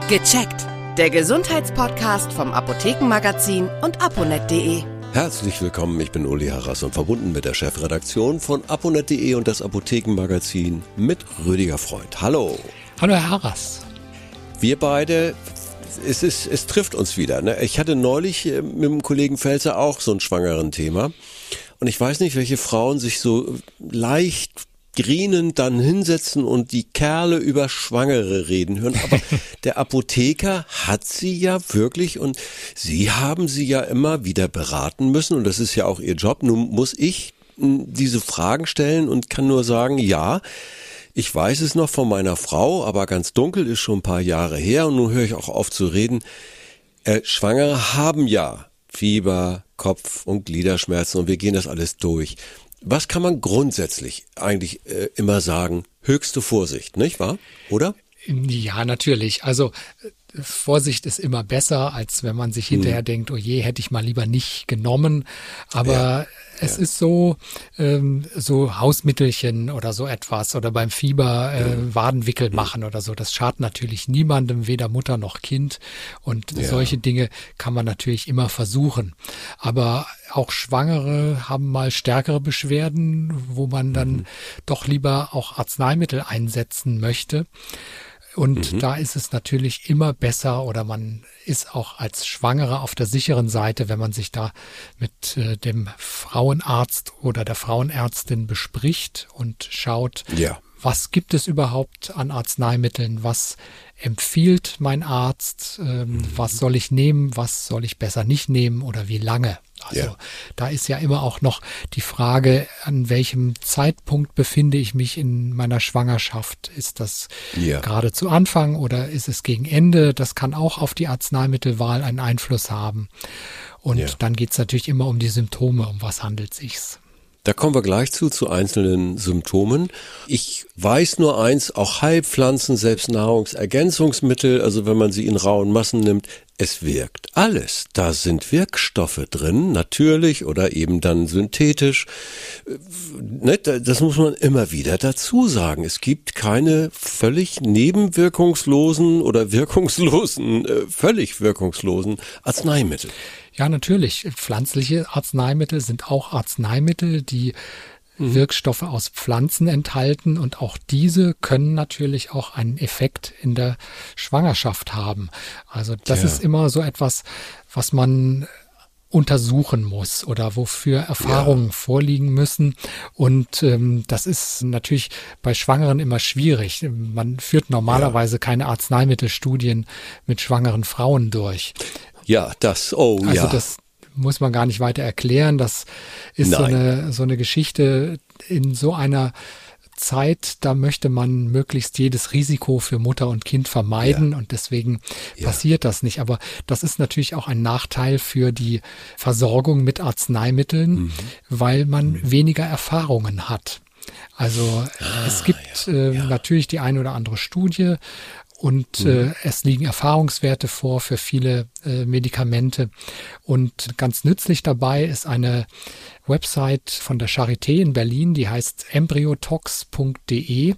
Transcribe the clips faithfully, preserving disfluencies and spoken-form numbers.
Gecheckt. Der Gesundheitspodcast vom Apothekenmagazin und aponet punkt de. Herzlich willkommen, ich bin Uli Harras und verbunden mit der Chefredaktion von aponet punkt de und das Apothekenmagazin mit Rüdiger Freund. Hallo. Hallo Herr Harras. Wir beide, es, ist, es trifft uns wieder. Ne? Ich hatte neulich mit dem Kollegen Felzer auch so ein schwangeren Thema und ich weiß nicht, welche Frauen sich so leicht grinend dann hinsetzen und die Kerle über Schwangere reden hören. Aber der Apotheker hat sie ja wirklich und Sie haben sie ja immer wieder beraten müssen und das ist ja auch Ihr Job. Nun muss ich diese Fragen stellen und kann nur sagen, ja, ich weiß es noch von meiner Frau, aber ganz dunkel ist schon ein paar Jahre her und nun höre ich auch auf zu reden. Äh, Schwangere haben ja Fieber, Kopf- und Gliederschmerzen und wir gehen das alles durch. Was kann man grundsätzlich eigentlich äh, immer sagen? Höchste Vorsicht, nicht wahr? Oder? Ja, natürlich. Also Vorsicht ist immer besser, als wenn man sich hinterher hm. denkt, oh je, hätte ich mal lieber nicht genommen. Aber ja, es ja. ist so, ähm, so Hausmittelchen oder so etwas oder beim Fieber äh, hm. Wadenwickel machen oder so. Das schadet natürlich niemandem, weder Mutter noch Kind. Und ja. solche Dinge kann man natürlich immer versuchen. Aber auch Schwangere haben mal stärkere Beschwerden, wo man dann mhm. doch lieber auch Arzneimittel einsetzen möchte. Und mhm. da ist es natürlich immer besser oder man ist auch als Schwangere auf der sicheren Seite, wenn man sich da mit äh, dem Frauenarzt oder der Frauenärztin bespricht und schaut, ja. was gibt es überhaupt an Arzneimitteln, was empfiehlt mein Arzt, ähm, mhm. was soll ich nehmen, was soll ich besser nicht nehmen oder wie lange. Also ja. da ist ja immer auch noch die Frage, an welchem Zeitpunkt befinde ich mich in meiner Schwangerschaft? Ist das ja. gerade zu Anfang oder ist es gegen Ende? Das kann auch auf die Arzneimittelwahl einen Einfluss haben. Und ja. dann geht es natürlich immer um die Symptome, um was handelt es sich. Da kommen wir gleich zu, zu einzelnen Symptomen. Ich weiß nur eins, auch Heilpflanzen, selbst Nahrungsergänzungsmittel, also wenn man sie in rauen Massen nimmt, es wirkt alles. Da sind Wirkstoffe drin, natürlich oder eben dann synthetisch. Das muss man immer wieder dazu sagen. Es gibt keine völlig nebenwirkungslosen oder wirkungslosen, völlig wirkungslosen Arzneimittel. Ja, natürlich. Pflanzliche Arzneimittel sind auch Arzneimittel, die mhm. Wirkstoffe aus Pflanzen enthalten und auch diese können natürlich auch einen Effekt in der Schwangerschaft haben. Also das ja. ist immer so etwas, was man untersuchen muss oder wofür Erfahrungen ja. vorliegen müssen. Und ähm, das ist natürlich bei Schwangeren immer schwierig. Man führt normalerweise ja. keine Arzneimittelstudien mit schwangeren Frauen durch. Ja, das, oh also ja. Also das muss man gar nicht weiter erklären. Das ist so eine, so eine Geschichte in so einer Zeit, da möchte man möglichst jedes Risiko für Mutter und Kind vermeiden ja. und deswegen ja. passiert das nicht. Aber das ist natürlich auch ein Nachteil für die Versorgung mit Arzneimitteln, mhm. weil man mhm. weniger Erfahrungen hat. Also ah, es gibt ja. Äh, ja. natürlich die eine oder andere Studie, und mhm. äh, es liegen Erfahrungswerte vor für viele äh, Medikamente. Und ganz nützlich dabei ist eine Website von der Charité in Berlin, die heißt embryotox punkt de.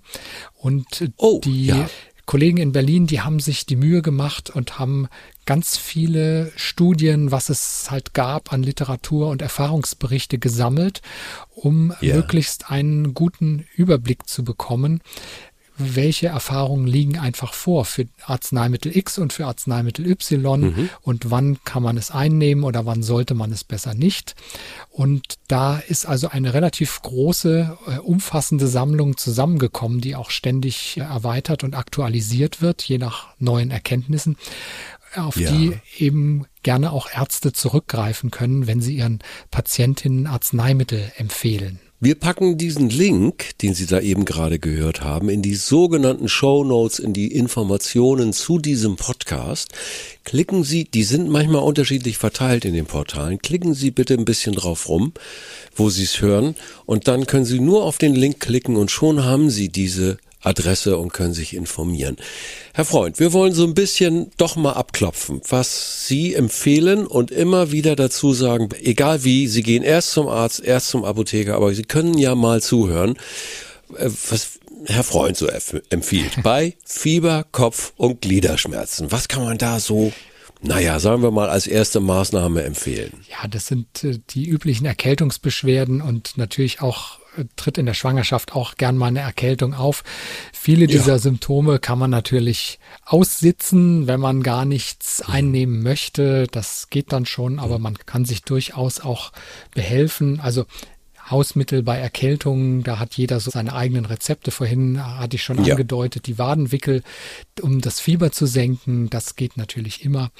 Und oh, die ja. Kollegen in Berlin, die haben sich die Mühe gemacht und haben ganz viele Studien, was es halt gab an Literatur und Erfahrungsberichte gesammelt, um yeah. möglichst einen guten Überblick zu bekommen, welche Erfahrungen liegen einfach vor für Arzneimittel X und für Arzneimittel Y mhm. und wann kann man es einnehmen oder wann sollte man es besser nicht. Und da ist also eine relativ große, umfassende Sammlung zusammengekommen, die auch ständig erweitert und aktualisiert wird, je nach neuen Erkenntnissen, auf ja. die eben gerne auch Ärzte zurückgreifen können, wenn sie ihren Patientinnen Arzneimittel empfehlen. Wir packen diesen Link, den Sie da eben gerade gehört haben, in die sogenannten Shownotes, in die Informationen zu diesem Podcast. Klicken Sie, die sind manchmal unterschiedlich verteilt in den Portalen, klicken Sie bitte ein bisschen drauf rum, wo Sie es hören und dann können Sie nur auf den Link klicken und schon haben Sie diese Adresse und können sich informieren. Herr Freund, wir wollen so ein bisschen doch mal abklopfen, was Sie empfehlen und immer wieder dazu sagen, egal wie, Sie gehen erst zum Arzt, erst zum Apotheker, aber Sie können ja mal zuhören. Was Herr Freund so empfiehlt, bei Fieber, Kopf- und Gliederschmerzen. Was kann man da so, naja, sagen wir mal, als erste Maßnahme empfehlen? Ja, das sind äh, die üblichen Erkältungsbeschwerden und natürlich auch äh, tritt in der Schwangerschaft auch gern mal eine Erkältung auf. Viele dieser ja. Symptome kann man natürlich aussitzen, wenn man gar nichts mhm. einnehmen möchte. Das geht dann schon, aber man kann sich durchaus auch behelfen. Also Hausmittel bei Erkältungen, da hat jeder so seine eigenen Rezepte. Vorhin hatte ich schon ja. angedeutet, die Wadenwickel, um das Fieber zu senken, das geht natürlich immer.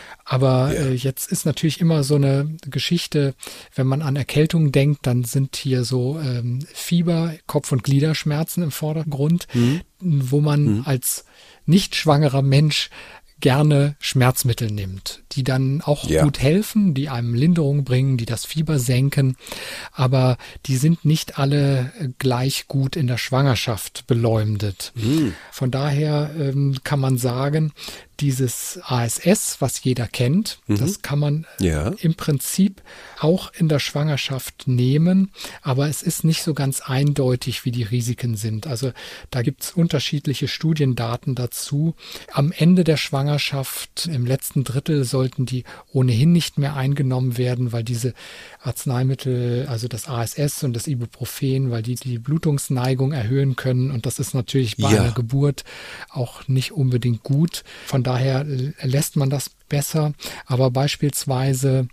Aber ja. äh, jetzt ist natürlich immer so eine Geschichte, wenn man an Erkältungen denkt, dann sind hier so ähm, Fieber, Kopf- und Gliederschmerzen im Vordergrund, mhm. wo man mhm. als nicht schwangerer Mensch gerne Schmerzmittel nimmt, die dann auch ja. gut helfen, die einem Linderung bringen, die das Fieber senken, aber die sind nicht alle gleich gut in der Schwangerschaft beleumdet. Mhm. Von daher ähm, kann man sagen, dieses A S S, was jeder kennt, mhm. das kann man ja. im Prinzip auch in der Schwangerschaft nehmen, aber es ist nicht so ganz eindeutig, wie die Risiken sind. Also da gibt es unterschiedliche Studiendaten dazu. Am Ende der Schwangerschaft, im letzten Drittel, sollten die ohnehin nicht mehr eingenommen werden, weil diese Arzneimittel, also das A S S und das Ibuprofen, weil die die Blutungsneigung erhöhen können und das ist natürlich bei ja. einer Geburt auch nicht unbedingt gut. Von daher lässt man das besser, aber beispielsweise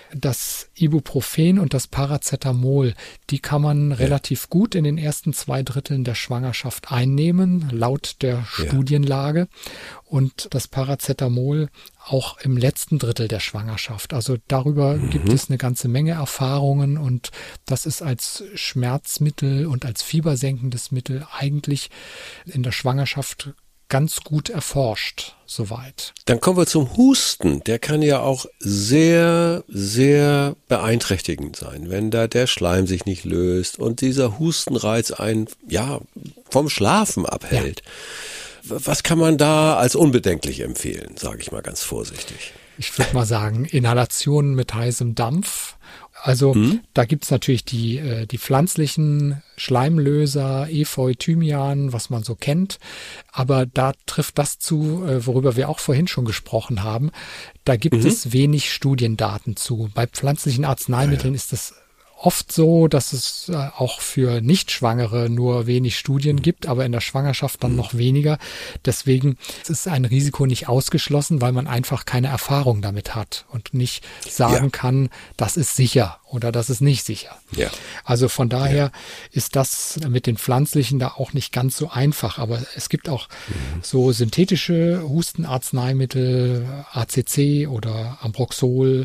das Ibuprofen und das Paracetamol, die kann man ja. relativ gut in den ersten zwei Dritteln der Schwangerschaft einnehmen, laut der ja. Studienlage. Und das Paracetamol auch im letzten Drittel der Schwangerschaft. Also darüber mhm. gibt es eine ganze Menge Erfahrungen und das ist als Schmerzmittel und als fiebersenkendes Mittel eigentlich in der Schwangerschaft ganz gut erforscht, soweit. Dann kommen wir zum Husten. Der kann ja auch sehr, sehr beeinträchtigend sein, wenn da der Schleim sich nicht löst und dieser Hustenreiz einen, ja, vom Schlafen abhält. Ja. Was kann man da als unbedenklich empfehlen, sage ich mal ganz vorsichtig? Ich würde mal sagen, Inhalationen mit heißem Dampf. Also hm? da gibt's natürlich die, äh, die pflanzlichen Schleimlöser, Efeu, Thymian, was man so kennt. Aber da trifft das zu, äh, worüber wir auch vorhin schon gesprochen haben. Da gibt mhm. es wenig Studiendaten zu. Bei pflanzlichen Arzneimitteln ja, ja. ist es oft so, dass es äh, auch für Nichtschwangere nur wenig Studien gibt, aber in der Schwangerschaft dann noch weniger. Deswegen ist ein Risiko nicht ausgeschlossen, weil man einfach keine Erfahrung damit hat und nicht sagen ja. kann, das ist sicher oder das ist nicht sicher. Ja. Also von daher ja. ist das mit den pflanzlichen da auch nicht ganz so einfach, aber es gibt auch mhm. so synthetische Hustenarzneimittel, A C C oder Ambroxol,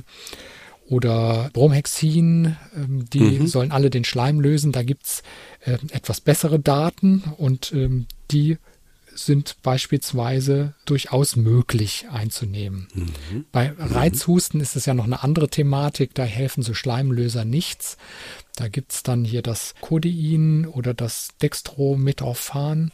oder Bromhexin, die mhm. sollen alle den Schleim lösen. Da gibt's äh, etwas bessere Daten und ähm, die sind beispielsweise durchaus möglich einzunehmen. Mhm. Bei Reizhusten ist es ja noch eine andere Thematik, da helfen so Schleimlöser nichts. Da gibt's dann hier das Codein oder das Dextromethorphan.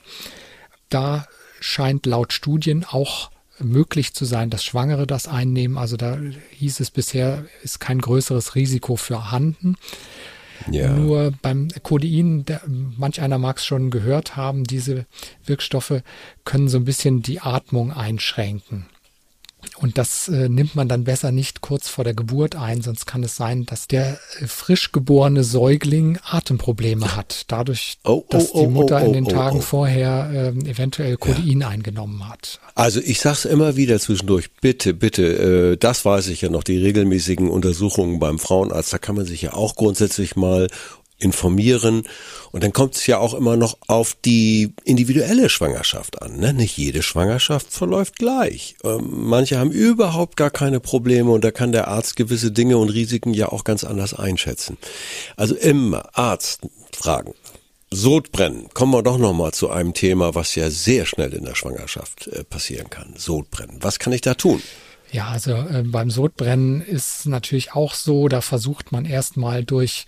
Da scheint laut Studien auch möglich zu sein, dass Schwangere das einnehmen. Also da hieß es bisher, ist kein größeres Risiko vorhanden. Ja. Nur beim Codein, der, manch einer mag es schon gehört haben, diese Wirkstoffe können so ein bisschen die Atmung einschränken. Und das äh, nimmt man dann besser nicht kurz vor der Geburt ein, sonst kann es sein, dass der äh, frisch geborene Säugling Atemprobleme hat, dadurch, oh, dass oh, die Mutter oh, oh, in den oh, Tagen oh. vorher äh, eventuell Codein ja. eingenommen hat. Also ich sag's immer wieder zwischendurch, bitte, bitte, äh, das weiß ich ja noch, die regelmäßigen Untersuchungen beim Frauenarzt, da kann man sich ja auch grundsätzlich mal informieren und dann kommt es ja auch immer noch auf die individuelle Schwangerschaft an. Ne? Nicht jede Schwangerschaft verläuft gleich. Ähm, manche haben überhaupt gar keine Probleme und da kann der Arzt gewisse Dinge und Risiken ja auch ganz anders einschätzen. Also immer Arzt fragen. Sodbrennen. Kommen wir doch nochmal zu einem Thema, was ja sehr schnell in der Schwangerschaft äh, passieren kann. Sodbrennen. Was kann ich da tun? Ja, also äh, beim Sodbrennen ist natürlich auch so, da versucht man erstmal durch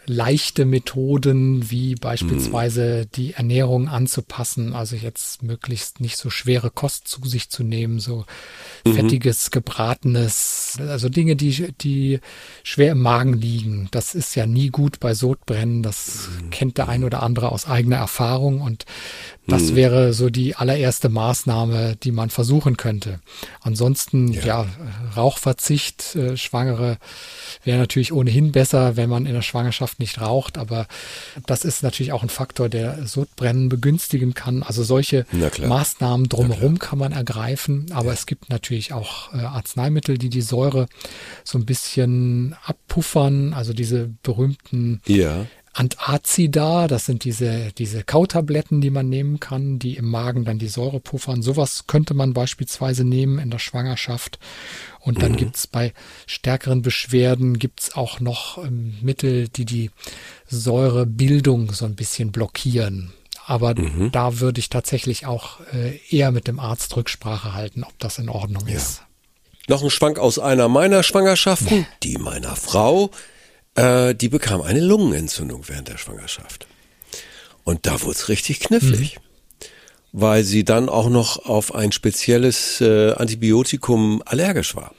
leichte Methoden, wie beispielsweise die Ernährung anzupassen, also jetzt möglichst nicht so schwere Kost zu sich zu nehmen, so mhm. fettiges, gebratenes, also Dinge, die, die schwer im Magen liegen. Das ist ja nie gut bei Sodbrennen, das mhm. kennt der ein oder andere aus eigener Erfahrung, und das mhm. wäre so die allererste Maßnahme, die man versuchen könnte. Ansonsten, ja, ja Rauchverzicht, äh, Schwangere wäre natürlich ohnehin besser, wenn man in der Schwangerschaft nicht raucht, aber das ist natürlich auch ein Faktor, der Sodbrennen begünstigen kann. Also solche Maßnahmen drumherum kann man ergreifen, aber ja. es gibt natürlich auch äh, Arzneimittel, die die Säure so ein bisschen abpuffern, also diese berühmten ja. Antazida, das sind diese diese Kautabletten, die man nehmen kann, die im Magen dann die Säure puffern. Sowas könnte man beispielsweise nehmen in der Schwangerschaft. Und dann mhm. gibt's bei stärkeren Beschwerden gibt's auch noch ähm, Mittel, die die Säurebildung so ein bisschen blockieren. Aber mhm. da würde ich tatsächlich auch äh, eher mit dem Arzt Rücksprache halten, ob das in Ordnung ja. ist. Noch ein Schwank aus einer meiner Schwangerschaften, die meiner Frau. Äh, die bekam eine Lungenentzündung während der Schwangerschaft. Und da wurde es richtig knifflig, mhm. weil sie dann auch noch auf ein spezielles äh, Antibiotikum allergisch war.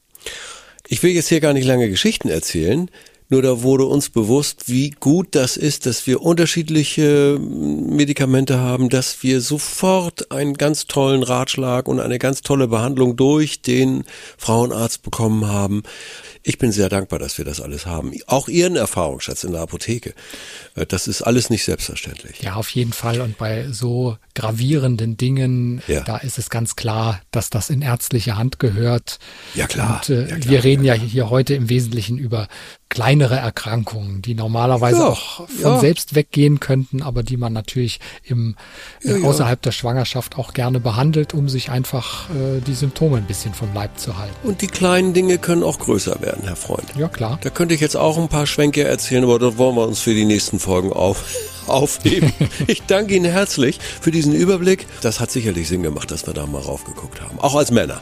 Ich will jetzt hier gar nicht lange Geschichten erzählen, nur da wurde uns bewusst, wie gut das ist, dass wir unterschiedliche Medikamente haben, dass wir sofort einen ganz tollen Ratschlag und eine ganz tolle Behandlung durch den Frauenarzt bekommen haben. Ich bin sehr dankbar, dass wir das alles haben. Auch Ihren Erfahrungsschatz in der Apotheke. Das ist alles nicht selbstverständlich. Ja, auf jeden Fall. Und bei so gravierenden Dingen, ja. da ist es ganz klar, dass das in ärztliche Hand gehört. Ja, klar. Und äh, ja, klar, wir reden ja, ja hier heute im Wesentlichen über kleinere Erkrankungen, die normalerweise ja, auch von ja. selbst weggehen könnten, aber die man natürlich im äh, ja, außerhalb ja. der Schwangerschaft auch gerne behandelt, um sich einfach äh, die Symptome ein bisschen vom Leib zu halten. Und die kleinen Dinge können auch größer werden, Herr Freund. Ja, klar. Da könnte ich jetzt auch ein paar Schwenke erzählen, aber das wollen wir uns für die nächsten Folgen auf, aufheben. Ich danke Ihnen herzlich für diesen Überblick. Das hat sicherlich Sinn gemacht, dass wir da mal raufgeguckt haben. Auch als Männer.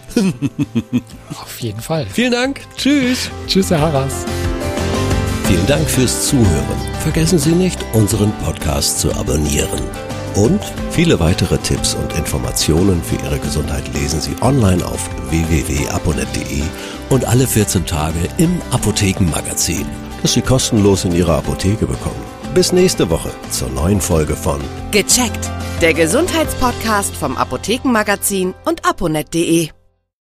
Auf jeden Fall. Vielen Dank. Tschüss. Tschüss, Herr Harras. Vielen Dank fürs Zuhören. Vergessen Sie nicht, unseren Podcast zu abonnieren. Und viele weitere Tipps und Informationen für Ihre Gesundheit lesen Sie online auf w w w punkt aponet punkt de und alle vierzehn Tage im Apothekenmagazin, das Sie kostenlos in Ihrer Apotheke bekommen. Bis nächste Woche zur neuen Folge von Gecheckt, der Gesundheitspodcast vom Apothekenmagazin und aponet punkt de.